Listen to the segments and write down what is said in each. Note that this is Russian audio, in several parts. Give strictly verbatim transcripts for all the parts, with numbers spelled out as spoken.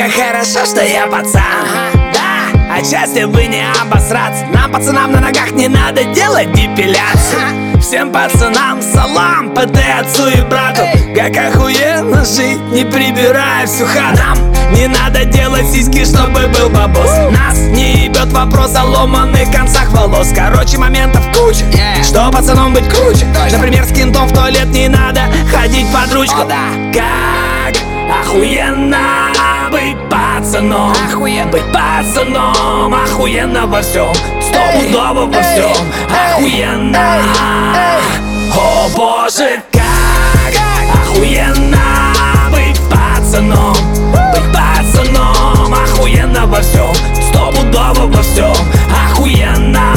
Как хорошо, что я пацан, да, отчасти бы не обосраться. Нам, пацанам, на ногах не надо делать депиляцию. Всем пацанам салам, ПТ отцу и брату. Как охуенно жить, не прибирая всю хату. Нам не надо делать сиськи, чтобы был бабос. Нас не ебет вопрос о ломаных концах волос. Короче, моментов куча, что пацаном быть круче. Например, с кентом в туалет не надо ходить под ручку. Как охуенно быть пацаном, охуенно быть пацаном, охуенно во всем, стопудово во всем, охуенно. О боже, как охуенно быть пацаном, быть пацаном, охуенно во всем, стопудово во всем, охуенно.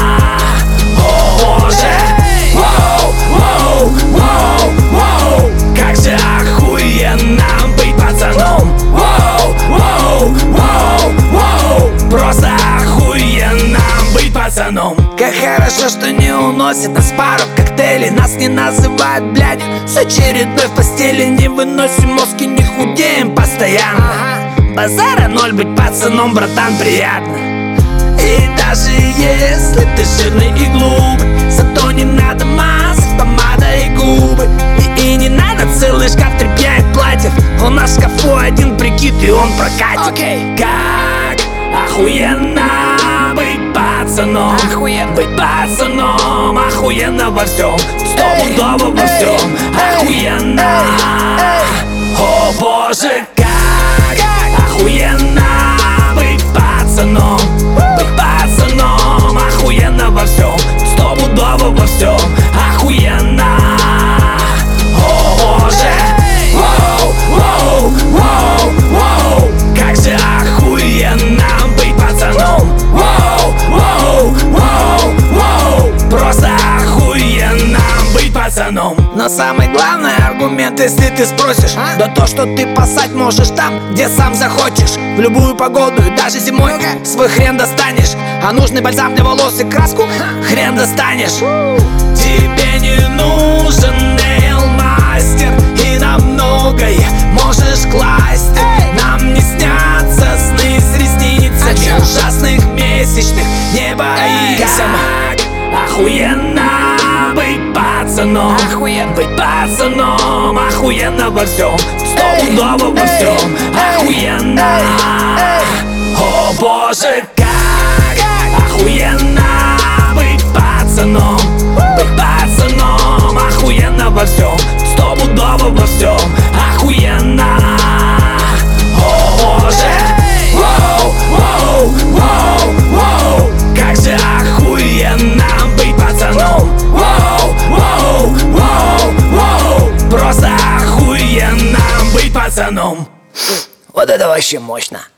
О боже, воу, воу, воу, воу, как же охуенно быть пацаном. Воу, воу, воу, воу, просто охуенно быть пацаном. Как хорошо, что не уносит нас пару коктейлей. Нас не называют, блядь, с очередной в постели. Не выносим мозги, не худеем постоянно. Базара ноль, быть пацаном, братан, приятно. И даже если ты жирный и глупый, зато не надо масок, помада и губы. И, и не надо целый шкаф тряпья и платьев. У нас в шкафу один прикид, и он прокатит. okay. Как охуенно быть пацаном, охуенно быть пацаном, охуенно во всем, стопудово во всем, охуенно. О боже, как охуенно быть пацаном, быть пацаном, охуенно во всем, стопудово во всем, охуенно. О боже, воу, воу, воу, воу, как же охуенно быть пацаном. Воу, воу, воу, воу, просто охуенно быть пацаном. Но самый главный аргумент, если ты спросишь, а? Да то, что ты пасать можешь там, где сам захочешь. В любую погоду и даже зимой свой хрен достанешь. А нужный бальзам для волос и краску хрен достанешь. Тебе не нужен нейл-мастер, и на многое можешь класть. Нам не снятся сны с ресницами, ужасных месячных не боишься. Как охуенно быть пацаном, охуенно быть пацаном, охуенно во всем, стопудово во всем, охуенно. О боже, как охуенно быть пацаном, быть пацаном, охуенно во всем, стопудово во всем, охуенно. О боже, воу, воу, воу, воу, как же охуенно быть пацаном. Воу, воу, воу, воу, просто охуенно быть пацаном. Вот это вообще мощно.